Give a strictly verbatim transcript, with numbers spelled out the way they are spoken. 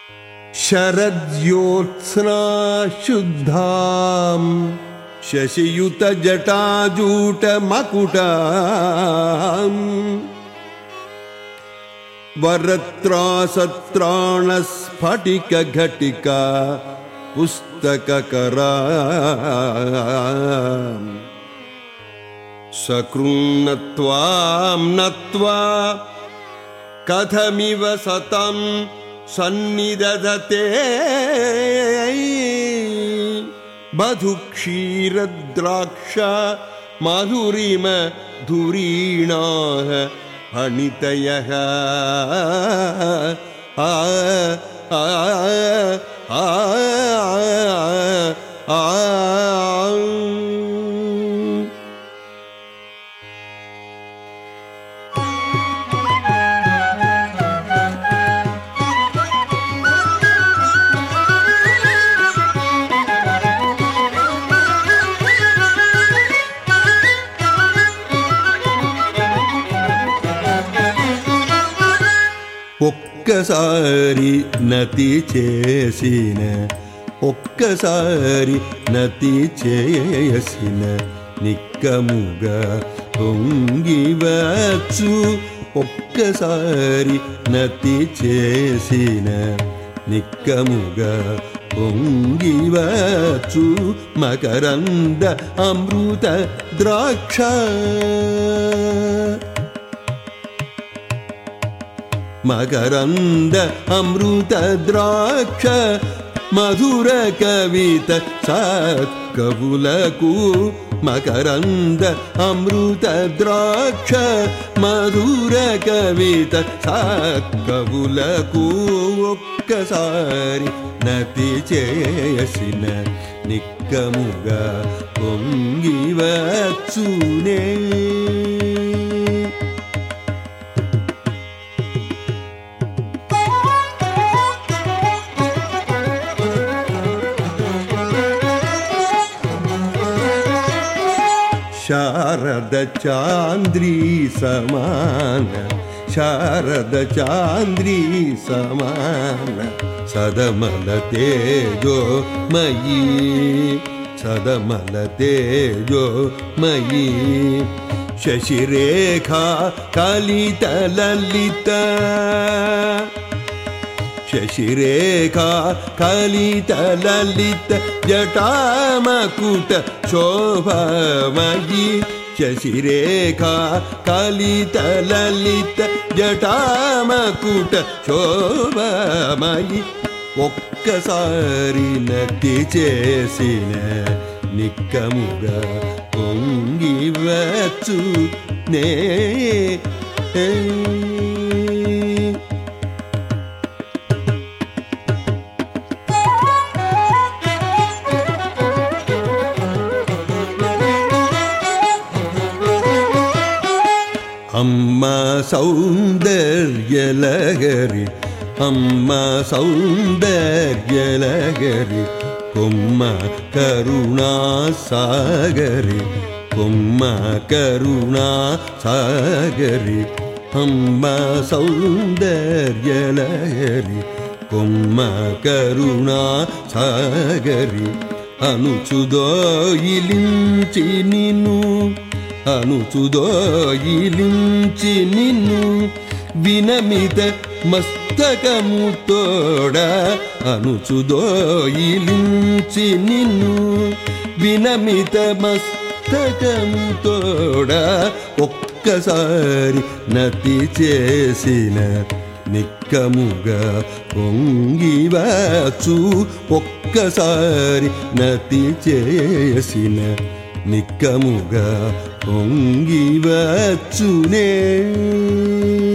శరద్యోత్స్నా శుద్ధాం శశియుత జటాజూట మకుటాం వరత్రాసత్రాణ స్ఫటిక ఘటిక పుస్తకకరా సకృన్నత్వాం నత్వా కథమివ సతం సన్నిదధతే మధుక్షీరద్రాక్ష మాధురిమ ధురీణాః ఫణితయః ఆ ఆ ఆ ఆ ఒక్కసారి నతి చేసిన ఒక్కసారి నతి చేసిన నిక్కముగా పొంగివచ్చు ఒక్కసారి నతి చేసిన నిక్కముగా పొంగివచ్చు మకరంద అమృత ద్రాక్ష మకరంద అమృత ద్రాక్ష మధుర కవిత సత్కవులకు మకరంద అమృత ద్రాక్ష మధుర కవిత సత్కవులకు ఒక్కసారి నతి చేసిన నిక్కముగా పొంగివచ్చునే శారద చాంద్రీ సమాన శారద చాంద్రీ సమాన సదమల తేజోమయీ సదమల తేజోమయీ శశిరేఖా కలిత లలిత శశిరేఖా కలిత లలిత జటామకుట శోభామయీ శశిరేఖా కలిత లలిత జటామకుట శోభామయీ ఒక్కసారి నటి చేసిన నిక్కముగా పొంగివచ్చు నే అమ్మ సౌందర్యలహరి అమ్మ సౌందర్యలహరి కొమ్మ కరుణా సాగరి కొమ్మ కరుణా సాగరి అమ్మ సౌందర్యలహరి కొమ్మ కరుణా సాగరి అనుచుదోయిలించి నిన్ను అనుచుదోయిలించి నిన్ను వినమిత మస్తకముతోడ అనుచుదోయిలించి నిన్ను వినమిత మస్తకముతోడ ఒక్కసారి నతి చేసిన నిక్కముగా పొంగివచ్చు ఒక్కసారి నతి చేసిన నిక్కముగా పొంగివచ్చునే